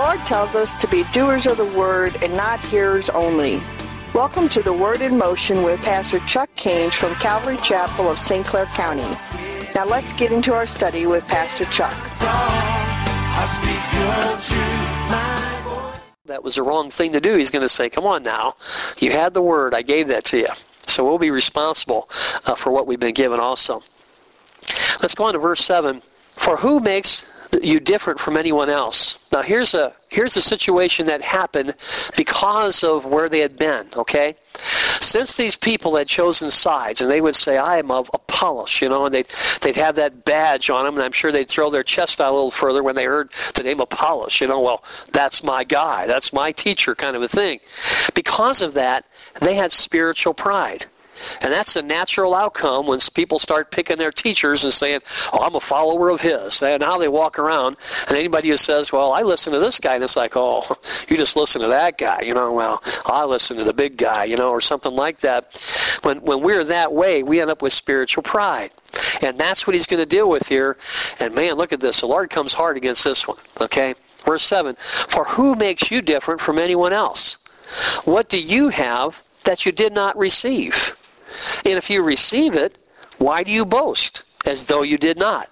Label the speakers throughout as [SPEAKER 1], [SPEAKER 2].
[SPEAKER 1] Lord tells us to be doers of the Word and not hearers only. Welcome to the Word in Motion with Pastor Chuck Haynes from Calvary Chapel of St. Clair County. Now let's get into our study with Pastor Chuck.
[SPEAKER 2] That was the wrong thing to do. He's going to say, come on now. You had the Word. I gave that to you. So we'll be responsible for what we've been given also. Let's go on to verse 7. For who makes you different from anyone else? Now here's a situation that happened because of where they had been, okay? Since these people had chosen sides, and they would say, I am of Apollos, and they'd have that badge on them, and I'm sure they'd throw their chest out a little further when they heard the name Apollos, well, that's my guy, that's my teacher kind of a thing. Because of that, they had spiritual pride. And that's a natural outcome when people start picking their teachers and saying, oh, I'm a follower of his. And now they walk around, and anybody who says, well, I listen to this guy, and it's like, oh, you just listen to that guy, well, I listen to the big guy, or something like that. When we're that way, we end up with spiritual pride. And that's what he's going to deal with here. And man, look at this. The Lord comes hard against this one, okay? Verse 7, for who makes you different from anyone else? What do you have that you did not receive? And if you receive it, why do you boast as though you did not?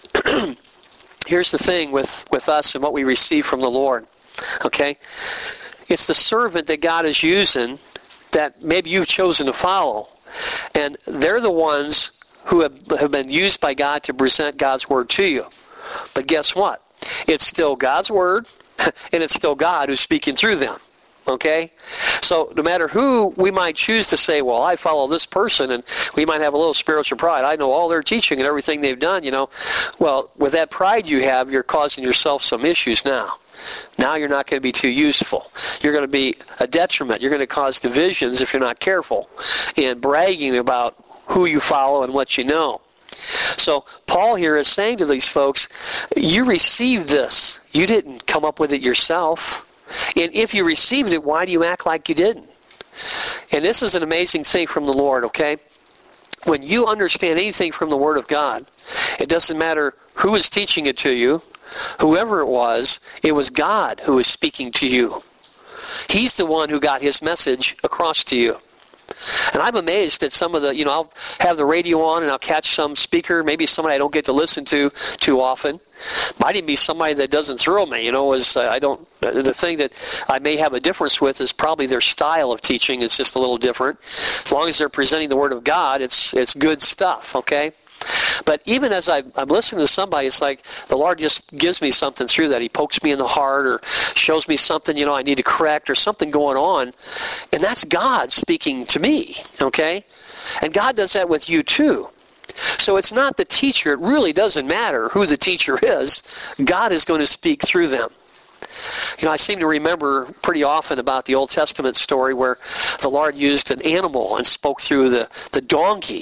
[SPEAKER 2] Here's the thing with us and what we receive from the Lord, okay? It's the servant that God is using that maybe you've chosen to follow. And they're the ones who have been used by God to present God's Word to you. But guess what? It's still God's Word, and it's still God who's speaking through them. Okay? So no matter who we might choose to say, well, I follow this person, and we might have a little spiritual pride. I know all their teaching and everything they've done, Well, with that pride you have, you're causing yourself some issues now. Now you're not going to be too useful. You're going to be a detriment. You're going to cause divisions if you're not careful in bragging about who you follow and what you know. So Paul here is saying to these folks, you received this. You didn't come up with it yourself. And if you received it, why do you act like you didn't? And this is an amazing thing from the Lord, okay? When you understand anything from the Word of God, it doesn't matter who is teaching it to you, whoever it was God who is speaking to you. He's the one who got His message across to you. And I'm amazed at some of the, I'll have the radio on and I'll catch some speaker, maybe somebody I don't get to listen to too often. Might even be somebody that doesn't thrill me, the thing that I may have a difference with is probably their style of teaching. It's just a little different. As long as they're presenting the Word of God, it's good stuff, okay? But even as I'm listening to somebody, it's like the Lord just gives me something through that. He pokes me in the heart or shows me something, I need to correct or something going on. And that's God speaking to me, okay? And God does that with you too. So it's not the teacher. It really doesn't matter who the teacher is. God is going to speak through them. I seem to remember pretty often about the Old Testament story where the Lord used an animal and spoke through the donkey,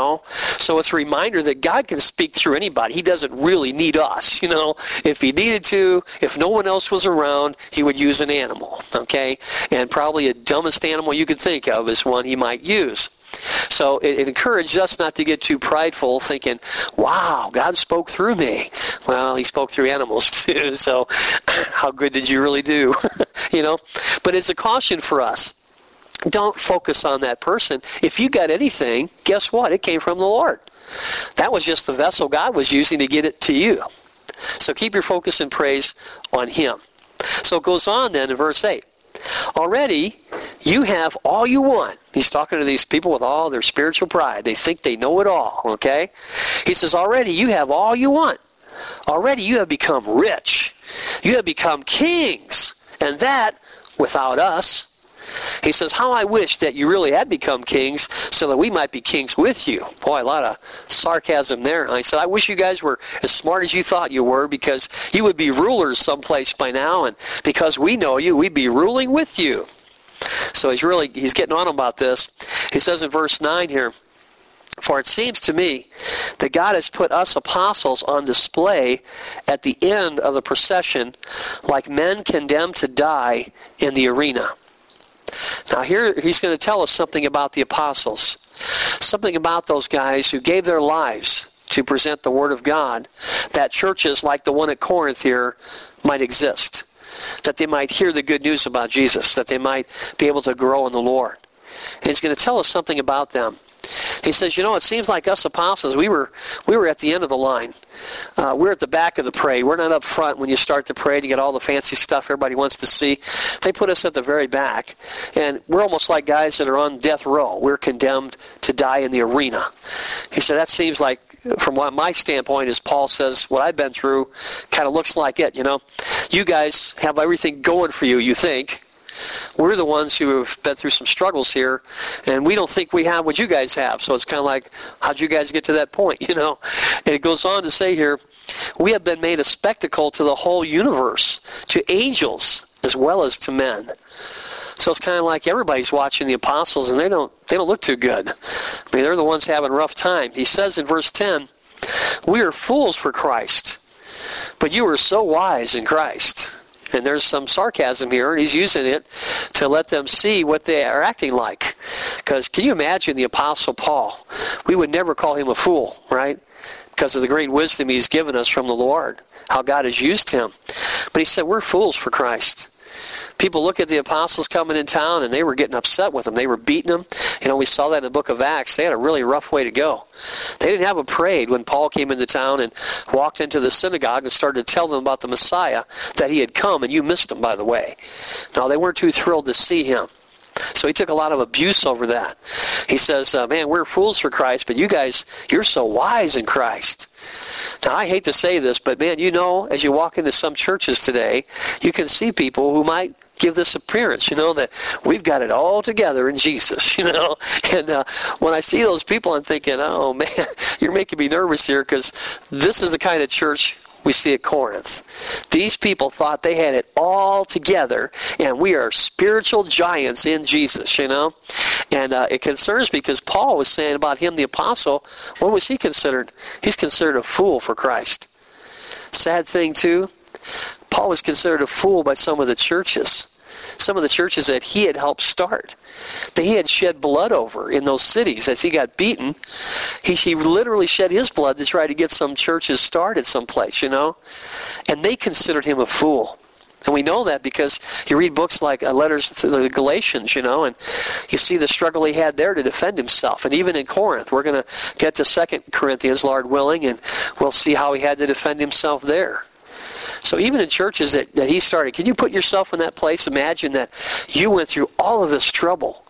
[SPEAKER 2] So it's a reminder that God can speak through anybody. He doesn't really need us, If He needed to, if no one else was around, He would use an animal, okay? And probably the dumbest animal you could think of is one He might use. So it encouraged us not to get too prideful, thinking, wow, God spoke through me. Well, He spoke through animals too, so how good did you really do? But it's a caution for us. Don't focus on that person. If you got anything, guess what? It came from the Lord. That was just the vessel God was using to get it to you. So keep your focus and praise on Him. So it goes on then in verse 8. Already, you have all you want. He's talking to these people with all their spiritual pride. They think they know it all, okay? He says, already you have all you want. Already you have become rich. You have become kings. And that without us. He says, how I wish that you really had become kings so that we might be kings with you. Boy, a lot of sarcasm there. And I said, I wish you guys were as smart as you thought you were, because you would be rulers someplace by now, and because we know you, we'd be ruling with you. So he's getting on about this. He says in verse 9 here, for it seems to me that God has put us apostles on display at the end of the procession like men condemned to die in the arena. Now here he's going to tell us something about the apostles, something about those guys who gave their lives to present the Word of God, that churches like the one at Corinth here might exist. that they might hear the good news about Jesus, that they might be able to grow in the Lord. And he's going to tell us something about them. He says, it seems like us apostles, we were at the end of the line. We're at the back of the parade. We're not up front when you start the parade. You get all the fancy stuff everybody wants to see. They put us at the very back. And we're almost like guys that are on death row. We're condemned to die in the arena. He said, that seems like, from what my standpoint, as Paul says, what I've been through kind of looks like it, You guys have everything going for you, you think. We're the ones who have been through some struggles here, and we don't think we have what you guys have. So it's kind of like, how'd you guys get to that point, And it goes on to say here, we have been made a spectacle to the whole universe, to angels as well as to men. So it's kind of like everybody's watching the apostles, and they don't look too good. I mean, they're the ones having a rough time. He says in verse 10, we are fools for Christ, but you are so wise in Christ. And there's some sarcasm here, and he's using it to let them see what they are acting like. Because can you imagine the Apostle Paul? We would never call him a fool, right? Because of the great wisdom he's given us from the Lord, how God has used him. But he said, we're fools for Christ. People look at the apostles coming in town, and they were getting upset with them. They were beating them. We saw that in the book of Acts. They had a really rough way to go. They didn't have a parade when Paul came into town and walked into the synagogue and started to tell them about the Messiah, that he had come, and you missed him, by the way. No, they weren't too thrilled to see him. So he took a lot of abuse over that. He says, man, we're fools for Christ, but you guys, you're so wise in Christ. Now, I hate to say this, but man, as you walk into some churches today, you can see people who might give this appearance, that we've got it all together in Jesus, And when I see those people, I'm thinking, oh, man, you're making me nervous here, because this is the kind of church we see at Corinth. These people thought they had it all together, and we are spiritual giants in Jesus, And it concerns me, because Paul was saying about him, the apostle, what was he considered? He's considered a fool for Christ. Sad thing, too, Paul was considered a fool by some of the churches. Some of the churches that he had helped start, that he had shed blood over in those cities as he got beaten. He literally shed his blood to try to get some churches started someplace, And they considered him a fool. And we know that because you read books like letters to the Galatians, and you see the struggle he had there to defend himself. And even in Corinth, we're going to get to 2 Corinthians, Lord willing, and we'll see how he had to defend himself there. So even in churches that he started, can you put yourself in that place? Imagine that you went through all of this trouble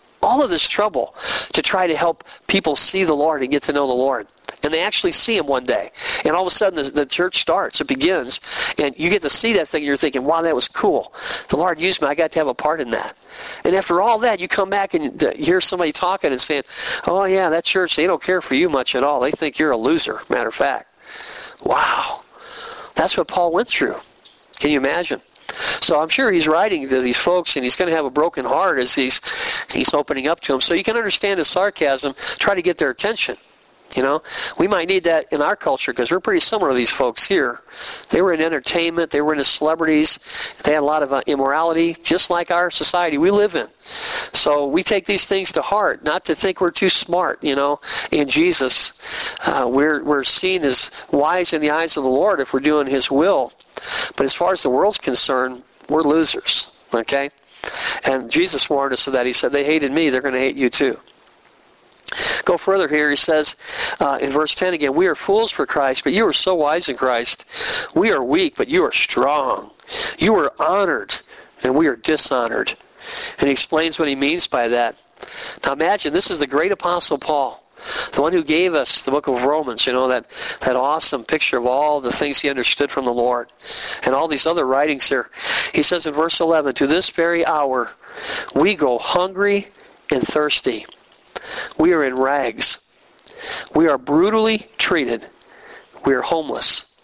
[SPEAKER 2] to try to help people see the Lord and get to know the Lord. And they actually see him one day. And all of a sudden the church starts, it begins, and you get to see that thing and you're thinking, wow, that was cool. The Lord used me, I got to have a part in that. And after all that, you come back and hear somebody talking and saying, oh yeah, that church, they don't care for you much at all. They think you're a loser, matter of fact. Wow. That's what Paul went through. Can you imagine? So I'm sure he's writing to these folks, and he's going to have a broken heart as he's opening up to them. So you can understand his sarcasm, try to get their attention. We might need that in our culture, because we're pretty similar to these folks here. They were in entertainment, they were into celebrities, they had a lot of immorality, just like our society we live in. So we take these things to heart, not to think we're too smart, in Jesus. We're seen as wise in the eyes of the Lord if we're doing his will. But as far as the world's concerned, we're losers, okay? And Jesus warned us of that. He said, they hated me, they're going to hate you too. Go further here, he says in verse 10 again, we are fools for Christ, but you are so wise in Christ. We are weak, but you are strong. You are honored, and we are dishonored. And he explains what he means by that. Now imagine, this is the great Apostle Paul, the one who gave us the book of Romans, that awesome picture of all the things he understood from the Lord. And all these other writings here. He says in verse 11, to this very hour we go hungry and thirsty. We are in rags. We are brutally treated. We are homeless.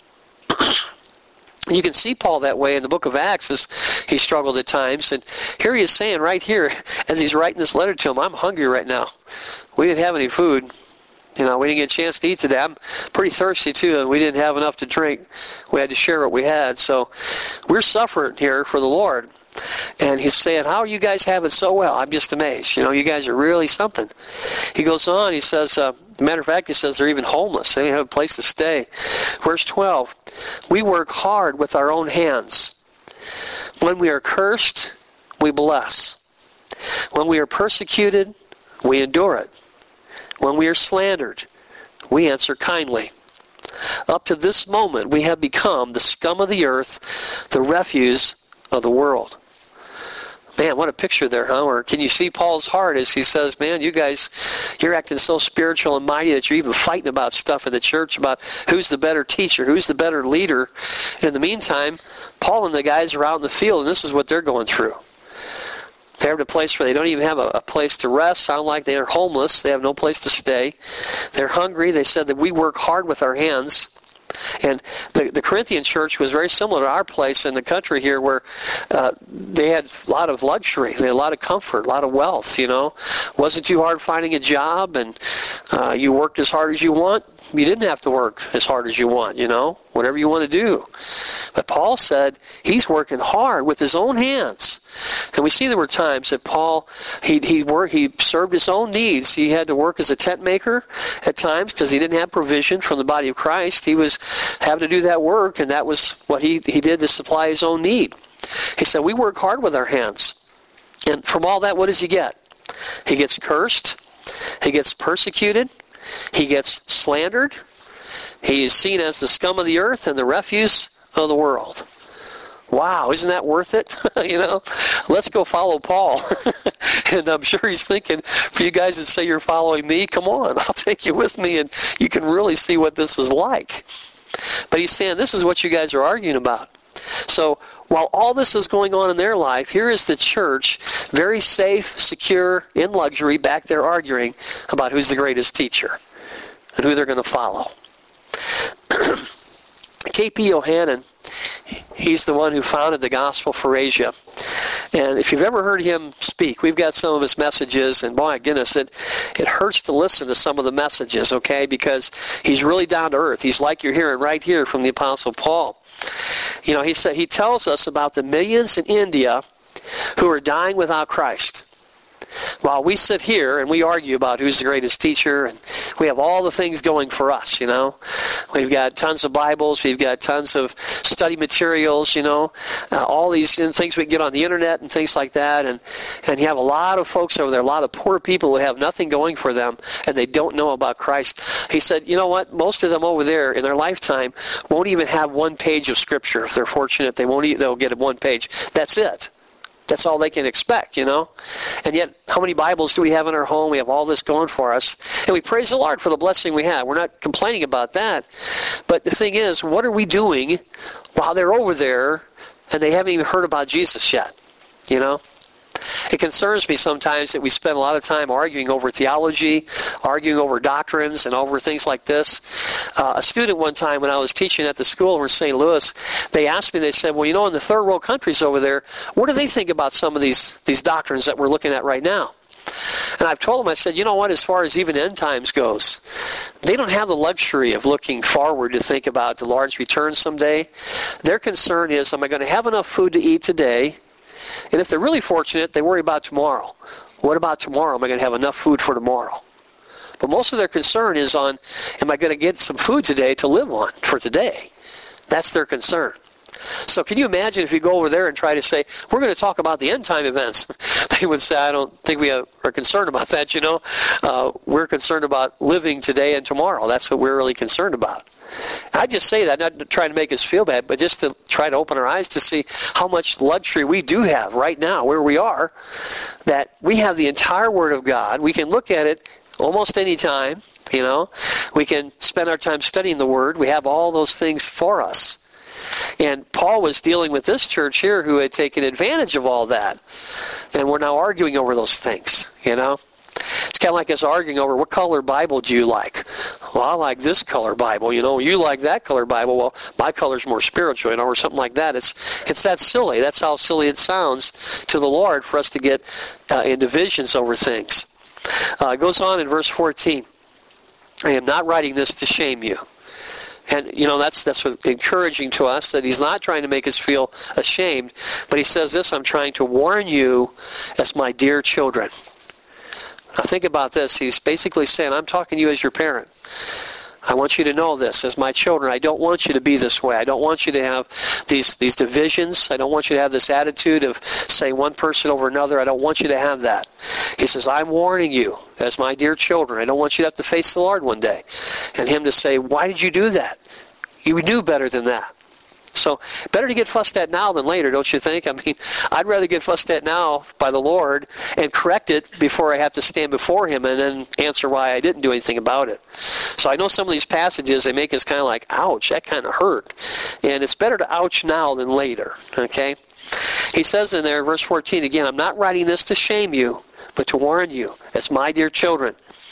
[SPEAKER 2] You can see Paul that way in the book of Acts as he struggled at times. And here he is saying right here, as he's writing this letter to him, I'm hungry right now. We didn't have any food. We didn't get a chance to eat today. I'm pretty thirsty too, and we didn't have enough to drink. We had to share what we had. So we're suffering here for the Lord. And he's saying, how are you guys having so well? I'm just amazed. You guys are really something. He goes on, he says, matter of fact, he says they're even homeless. They don't have a place to stay. Verse 12, we work hard with our own hands. When we are cursed, we bless. When we are persecuted, we endure it. When we are slandered, we answer kindly. Up to this moment, we have become the scum of the earth, the refuse of the world. Man, what a picture there, huh? Or can you see Paul's heart as he says, man, you guys, you're acting so spiritual and mighty that you're even fighting about stuff in the church about who's the better teacher, who's the better leader. And in the meantime, Paul and the guys are out in the field, and this is what they're going through. They're at a place where they don't even have a place to rest. Sound like they are homeless. They have no place to stay. They're hungry. They said that we work hard with our hands. And the Corinthian church was very similar to our place in the country here, where they had a lot of luxury, they had a lot of comfort, a lot of wealth, Wasn't too hard finding a job, and you worked as hard as you want. You didn't have to work as hard as you want, whatever you want to do. But Paul said he's working hard with his own hands. And we see there were times that Paul, he served his own needs. He had to work as a tent maker at times because he didn't have provision from the body of Christ. He was having to do that work, and that was what he did to supply his own need. He said, we work hard with our hands. And from all that, what does he get? He gets cursed. He gets persecuted. He gets slandered. He is seen as the scum of the earth and the refuse of the world. Wow, isn't that worth it? Let's go follow Paul. And I'm sure he's thinking, for you guys that say you're following me, come on, I'll take you with me, and you can really see what this is like. But he's saying, this is what you guys are arguing about. So while all this is going on in their life, here is the church, very safe, secure, in luxury, back there arguing about who's the greatest teacher and who they're going to follow. K.P. Yohannan, he's the one who founded the Gospel for Asia. And if you've ever heard him speak, we've got some of his messages, and my goodness, it hurts to listen to some of the messages, okay, because he's really down to earth. He's like you're hearing right here from the Apostle Paul. He tells us about the millions in India who are dying without Christ. While we sit here and we argue about who's the greatest teacher, and we have all the things going for us, We've got tons of Bibles, we've got tons of study materials, all these things we can get on the internet and things like that, and you have a lot of folks over there, a lot of poor people who have nothing going for them, and they don't know about Christ. He said, you know what, most of them over there in their lifetime won't even have one page of Scripture. If they're fortunate, they'll get one page. That's it. That's all they can expect, And yet, how many Bibles do we have in our home? We have all this going for us. And we praise the Lord for the blessing we have. We're not complaining about that. But the thing is, what are we doing while they're over there and they haven't even heard about Jesus yet? It concerns me sometimes that we spend a lot of time arguing over theology, arguing over doctrines, and over things like this. A student one time when I was teaching at the school in St. Louis, they asked me, they said, well, in the third world countries over there, what do they think about some of these doctrines that we're looking at right now? And I've told them, I said, you know what, as far as even end times goes, they don't have the luxury of looking forward to think about the Lord's return someday. Their concern is, am I going to have enough food to eat today? And if they're really fortunate, they worry about tomorrow. What about tomorrow? Am I going to have enough food for tomorrow? But most of their concern is on, am I going to get some food today to live on for today? That's their concern. So can you imagine if you go over there and try to say, we're going to talk about the end time events? They would say, I don't think we are concerned about that, We're concerned about living today and tomorrow. That's what we're really concerned about. I just say that, not trying to make us feel bad, but just to try to open our eyes to see how much luxury we do have right now, where we are, that we have the entire Word of God. We can look at it almost any time, We can spend our time studying the Word. We have all those things for us. And Paul was dealing with this church here who had taken advantage of all that. And we're now arguing over those things, It's kind of like us arguing over what color Bible do you like? Well, I like this color Bible, You like that color Bible. Well, my color's more spiritual, or something like that. It's that silly. That's how silly it sounds to the Lord for us to get in divisions over things. It goes on in verse 14. I am not writing this to shame you. And, that's what's encouraging to us, that he's not trying to make us feel ashamed, but he says this, I'm trying to warn you as my dear children. Now think about this. He's basically saying, I'm talking to you as your parent. I want you to know this as my children. I don't want you to be this way. I don't want you to have these divisions. I don't want you to have this attitude of saying one person over another. I don't want you to have that. He says, I'm warning you as my dear children. I don't want you to have to face the Lord one day. And him to say, why did you do that? You knew better than that. So better to get fussed at now than later, don't you think? I mean, I'd rather get fussed at now by the Lord and correct it before I have to stand before him and then answer why I didn't do anything about it. So I know some of these passages, they make us kind of like, ouch, that kind of hurt. And it's better to ouch now than later, okay? He says in there, verse 14, again, I'm not writing this to shame you, but to warn you, as my dear children.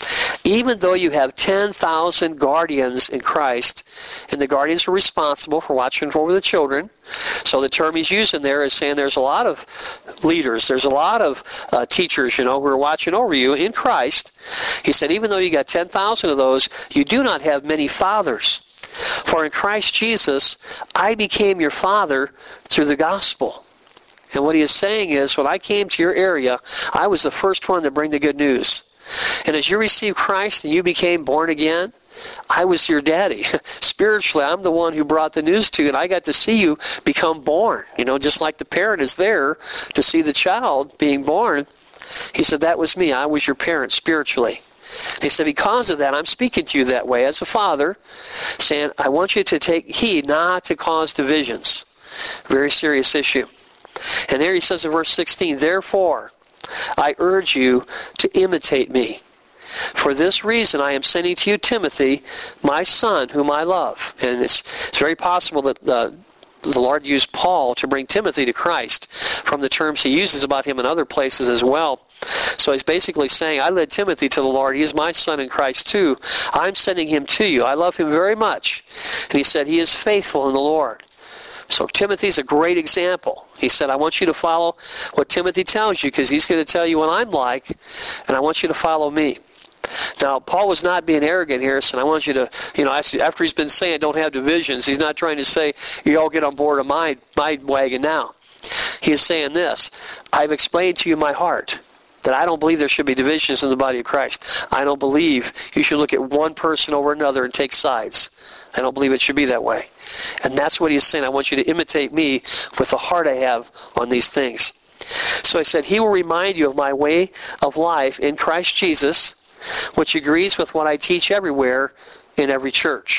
[SPEAKER 2] Even though you have 10,000 guardians in Christ, and the guardians are responsible for watching over the children, so the term he's using there is saying there's a lot of leaders, there's a lot of teachers, who are watching over you in Christ. He said, even though you got 10,000 of those, you do not have many fathers. For in Christ Jesus, I became your father through the gospel. And what he is saying is, when I came to your area, I was the first one to bring the good news. And as you received Christ and you became born again, I was your daddy. Spiritually, I'm the one who brought the news to you, and I got to see you become born. Just like the parent is there to see the child being born. He said, that was me. I was your parent spiritually. He said, because of that, I'm speaking to you that way as a father, saying, I want you to take heed not to cause divisions. Very serious issue. And there he says in verse 16, therefore, I urge you to imitate me. For this reason I am sending to you Timothy, my son, whom I love. And it's very possible that the Lord used Paul to bring Timothy to Christ from the terms he uses about him in other places as well. So he's basically saying, I led Timothy to the Lord. He is my son in Christ too. I'm sending him to you. I love him very much. And he said, he is faithful in the Lord. So Timothy's a great example. He said, I want you to follow what Timothy tells you, because he's going to tell you what I'm like, and I want you to follow me. Now, Paul was not being arrogant here, so I want you to, after he's been saying don't have divisions, he's not trying to say you all get on board of my wagon now. He is saying this, I've explained to you my heart, that I don't believe there should be divisions in the body of Christ. I don't believe you should look at one person over another and take sides. I don't believe it should be that way. And that's what he's saying. I want you to imitate me with the heart I have on these things. So I said, he will remind you of my way of life in Christ Jesus, which agrees with what I teach everywhere in every church.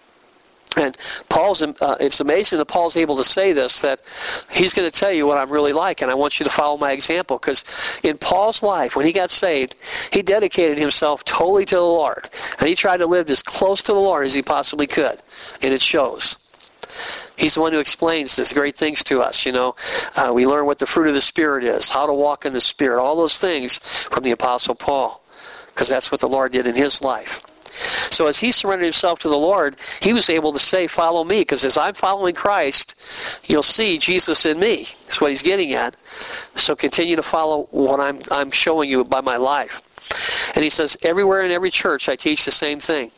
[SPEAKER 2] And it's amazing that Paul's able to say this, that he's going to tell you what I'm really like, and I want you to follow my example. Because in Paul's life, when he got saved, he dedicated himself totally to the Lord. And he tried to live as close to the Lord as he possibly could. And it shows. He's the one who explains these great things to us, We learn what the fruit of the Spirit is, how to walk in the Spirit, all those things from the Apostle Paul. Because that's what the Lord did in his life. So as he surrendered himself to the Lord, he was able to say, follow me, because as I'm following Christ, you'll see Jesus in me. That's what he's getting at. So continue to follow what I'm showing you by my life. And he says, everywhere in every church I teach the same thing.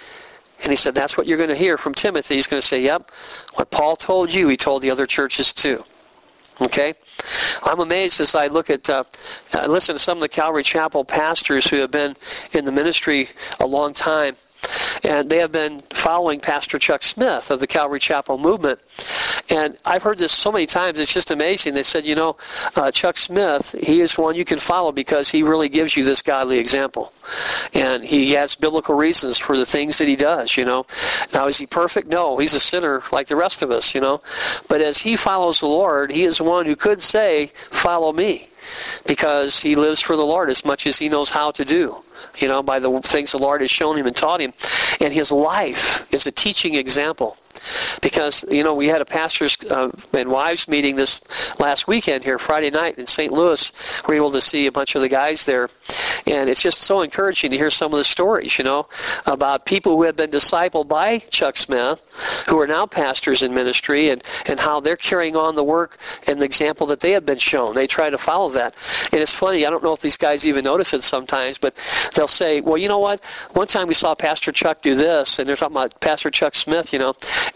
[SPEAKER 2] And he said, that's what you're going to hear from Timothy. He's going to say, yep, what Paul told you, he told the other churches too. Okay? I'm amazed as I look at, listen to some of the Calvary Chapel pastors who have been in the ministry a long time. And they have been following Pastor Chuck Smith of the Calvary Chapel movement. And I've heard this so many times, it's just amazing. They said, Chuck Smith, he is one you can follow because he really gives you this godly example. And he has biblical reasons for the things that he does, Now, is he perfect? No, he's a sinner like the rest of us, But as he follows the Lord, he is one who could say, follow me, because he lives for the Lord as much as he knows how to do. By the things the Lord has shown him and taught him. And his life is a teaching example. Because, we had a pastors and wives meeting this last weekend here, Friday night in St. Louis. We were able to see a bunch of the guys there. And it's just so encouraging to hear some of the stories, about people who have been discipled by Chuck Smith, who are now pastors in ministry, and how they're carrying on the work and the example that they have been shown. They try to follow that. And it's funny, I don't know if these guys even notice it sometimes, but they'll say, well, you know what? One time we saw Pastor Chuck do this, and they're talking about Pastor Chuck Smith, and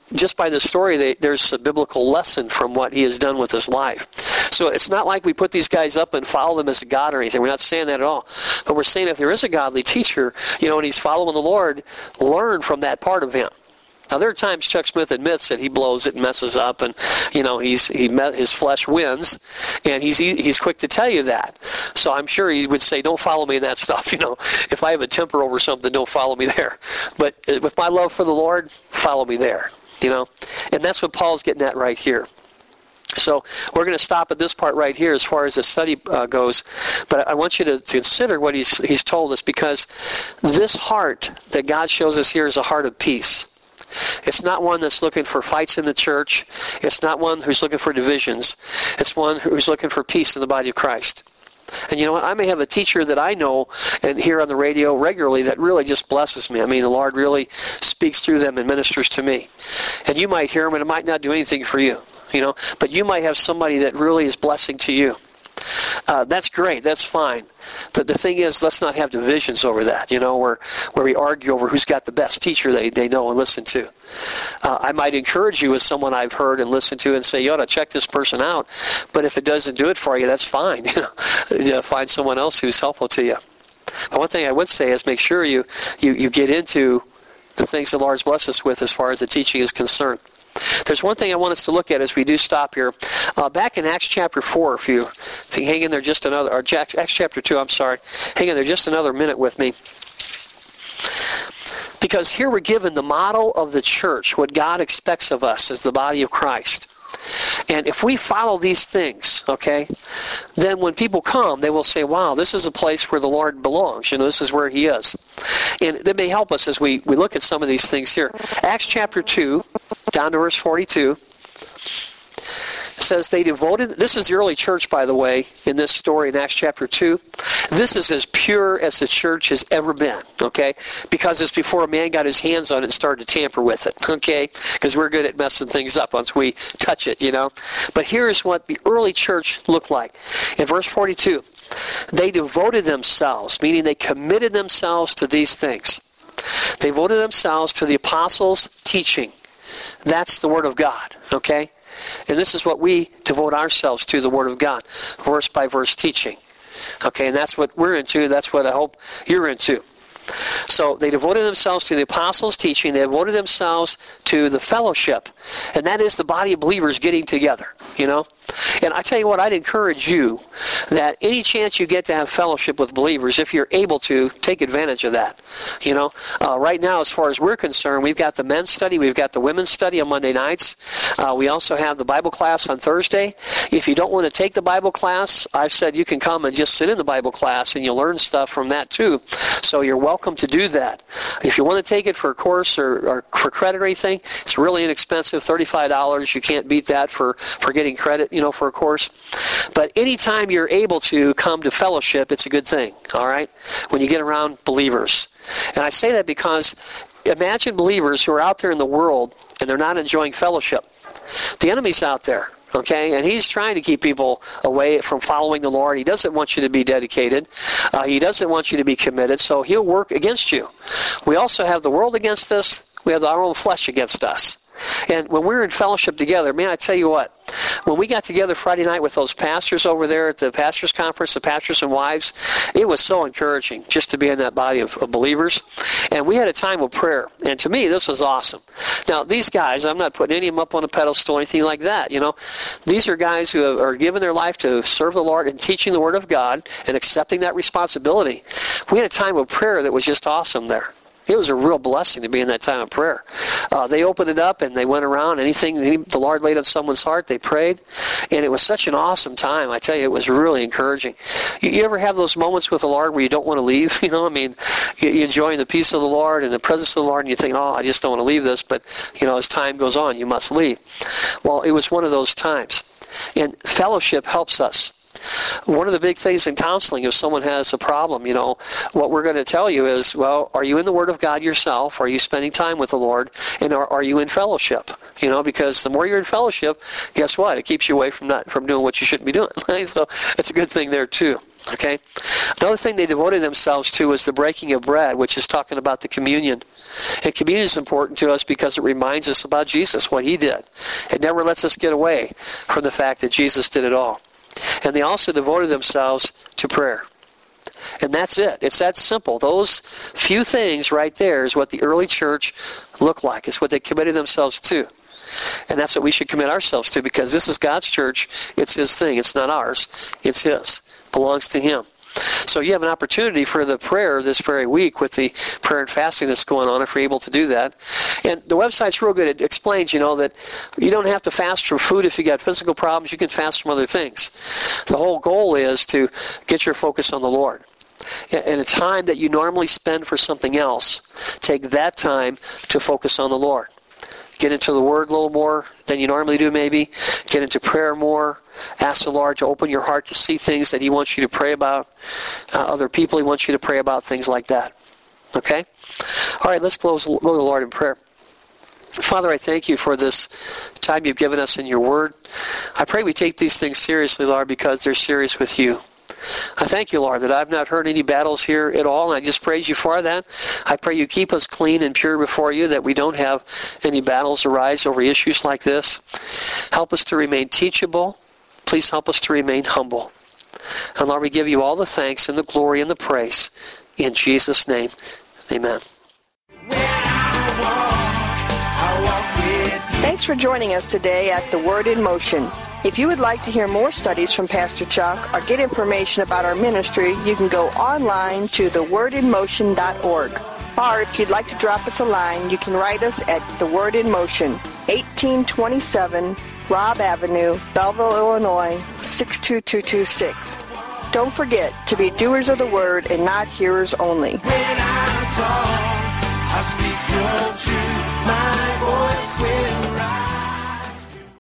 [SPEAKER 2] just by the story, there's a biblical lesson from what he has done with his life. So it's not like we put these guys up and follow them as a god or anything. We're not saying that at all. But we're saying if there is a godly teacher, and he's following the Lord, learn from that part of him. Now, there are times Chuck Smith admits that he blows it and messes up, and his flesh wins, and he's quick to tell you that. So I'm sure he would say, "Don't follow me in that stuff." If I have a temper over something, don't follow me there. But with my love for the Lord, follow me there. And that's what Paul's getting at right here. So we're going to stop at this part right here as far as the study goes. But I want you to consider what he's told us, because this heart that God shows us here is a heart of peace. It's not one that's looking for fights in the church. It's not one who's looking for divisions. It's one who's looking for peace in the body of Christ. And you know what? I may have a teacher that I know and hear on the radio regularly that really just blesses me. I mean, the Lord really speaks through them and ministers to me. And you might hear them and it might not do anything for you, but you might have somebody that really is blessing to you. That's great. That's fine. But the thing is, let's not have divisions over that, where we argue over who's got the best teacher they know and listen to. I might encourage you as someone I've heard and listened to and say, you ought to check this person out. But if it doesn't do it for you, that's fine. Find someone else who's helpful to you. But one thing I would say is make sure you get into the things the Lord's blessed us with as far as the teaching is concerned. There's one thing I want us to look at as we do stop here. Back in Acts chapter 4, if you hang in there just another, or Acts chapter 2, I'm sorry. Hang in there just another minute with me. Because here we're given the model of the church, what God expects of us as the body of Christ. And if we follow these things, then when people come, they will say, wow, this is a place where the Lord belongs. This is where he is. And that may help us as we look at some of these things here. Acts chapter 2, down to verse 42. Says they devoted, this is the early church, by the way, in this story in Acts chapter 2. This is as pure as the church has ever been, because it's before a man got his hands on it and started to tamper with it, because we're good at messing things up once we touch it, But here's what the early church looked like. In verse 42, they devoted themselves, meaning they committed themselves to these things. They devoted themselves to the apostles' teaching. That's the Word of God, And this is what we devote ourselves to, the Word of God, verse by verse teaching. And that's what we're into. That's what I hope you're into. So they devoted themselves to the apostles' teaching. They devoted themselves to the fellowship. And that is the body of believers getting together, And I tell you what, I'd encourage you that any chance you get to have fellowship with believers, if you're able to, take advantage of that. Right now, as far as we're concerned, we've got the men's study, we've got the women's study on Monday nights. We also have the Bible class on Thursday. If you don't want to take the Bible class, I've said you can come and just sit in the Bible class and you'll learn stuff from that too. So you're welcome to do that. If you want to take it for a course or for credit or anything, it's really inexpensive, $35. You can't beat that for getting credit, for a course. But anytime you're able to come to fellowship, it's a good thing, all right, when you get around believers. And I say that because imagine believers who are out there in the world and they're not enjoying fellowship. The enemy's out there. And he's trying to keep people away from following the Lord. He doesn't want you to be dedicated. He doesn't want you to be committed, so he'll work against you. We also have the world against us. We have our own flesh against us. And when we're in fellowship together, man, I tell you what, when we got together Friday night with those pastors over there at the pastors' conference, the pastors and wives, it was so encouraging just to be in that body of believers. And we had a time of prayer. And to me, this was awesome. Now, these guys, I'm not putting any of them up on a pedestal or anything like that. These are guys who are giving their life to serve the Lord and teaching the Word of God and accepting that responsibility. We had a time of prayer that was just awesome there. It was a real blessing to be in that time of prayer. They opened it up and they went around. Anything the Lord laid on someone's heart, they prayed. And it was such an awesome time. I tell you, it was really encouraging. You ever have those moments with the Lord where you don't want to leave? You're enjoying the peace of the Lord and the presence of the Lord, and you think, oh, I just don't want to leave this. But, as time goes on, you must leave. Well, it was one of those times. And fellowship helps us. One of the big things in counseling, if someone has a problem, what we're going to tell you is, well, are you in the Word of God yourself? Are you spending time with the Lord? And are you in fellowship? Because the more you're in fellowship, guess what? It keeps you away from doing what you shouldn't be doing. So it's a good thing there too. Okay? Another thing they devoted themselves to was the breaking of bread, which is talking about the communion. And communion is important to us because it reminds us about Jesus, what he did. It never lets us get away from the fact that Jesus did it all. And they also devoted themselves to prayer. And that's it. It's that simple. Those few things right there is what the early church looked like. It's what they committed themselves to. And that's what we should commit ourselves to, because this is God's church. It's his thing. It's not ours. It's his. It belongs to him. So you have an opportunity for the prayer this very week with the prayer and fasting that's going on, if you're able to do that. And the website's real good. It explains, that you don't have to fast from food if you got physical problems. You can fast from other things. The whole goal is to get your focus on the Lord. And a time that you normally spend for something else, take that time to focus on the Lord. Get into the Word a little more than you normally do, maybe. Get into prayer more. Ask the Lord to open your heart to see things that he wants you to pray about, other people he wants you to pray about, things like that. Okay? All right, let's go to the Lord in prayer. Father, I thank you for this time you've given us in your Word. I pray we take these things seriously, Lord, because they're serious with you. I thank you, Lord, that I've not heard any battles here at all, and I just praise you for that. I pray you keep us clean and pure before you, that we don't have any battles arise over issues like this. Help us to remain teachable. Please help us to remain humble. And Lord, we give you all the thanks and the glory and the praise. In Jesus' name, amen.
[SPEAKER 1] Thanks for joining us today at The Word in Motion. If you would like to hear more studies from Pastor Chuck or get information about our ministry, you can go online to thewordinmotion.org. Or if you'd like to drop us a line, you can write us at The Word in Motion, 1827 Robb Avenue, Belleville, Illinois, 62226. Don't forget to be doers of the word and not hearers only.
[SPEAKER 3] When I talk, I speak your truth, my voice will